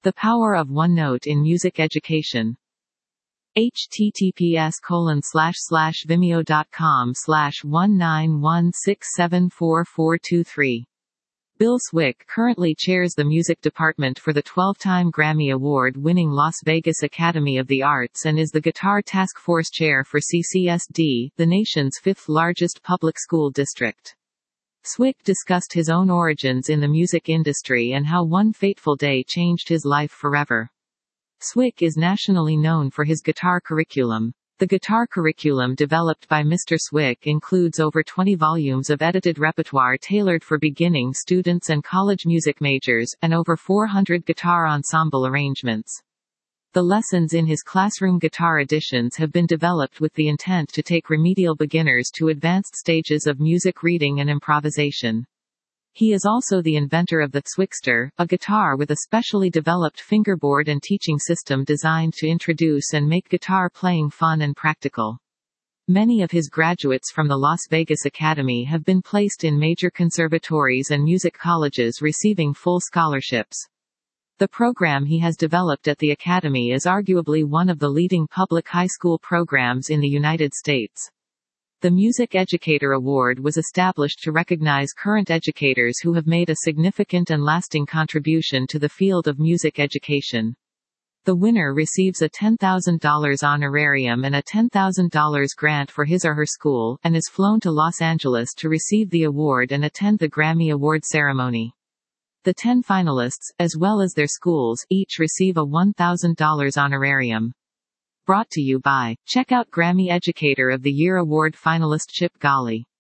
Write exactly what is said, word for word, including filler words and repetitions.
The Power of One Note in Music Education. https colon slash slash vimeo dot com slash one nine one six seven four four two three. Bill Swick currently chairs the music department for the twelve-time Grammy Award-winning Las Vegas Academy of the Arts and is the Guitar Task Force Chair for C C S D, the nation's fifth-largest public school district. Swick discussed his own origins in the music industry and how one fateful day changed his life forever. Swick is nationally known for his guitar curriculum. The guitar curriculum developed by Mister Swick includes over twenty volumes of edited repertoire tailored for beginning students and college music majors, and over four hundred guitar ensemble arrangements. The lessons in his classroom guitar editions have been developed with the intent to take remedial beginners to advanced stages of music reading and improvisation. He is also the inventor of the Swickster, a guitar with a specially developed fingerboard and teaching system designed to introduce and make guitar playing fun and practical. Many of his graduates from the Las Vegas Academy have been placed in major conservatories and music colleges receiving full scholarships. The program he has developed at the Academy is arguably one of the leading public high school programs in the United States. The Music Educator Award was established to recognize current educators who have made a significant and lasting contribution to the field of music education. The winner receives a ten thousand dollars honorarium and a ten thousand dollars grant for his or her school, and is flown to Los Angeles to receive the award and attend the Grammy Award ceremony. The ten finalists, as well as their schools, each receive a one thousand dollars honorarium. Brought to you by, check out Grammy Educator of the Year Award finalist Chip Golly.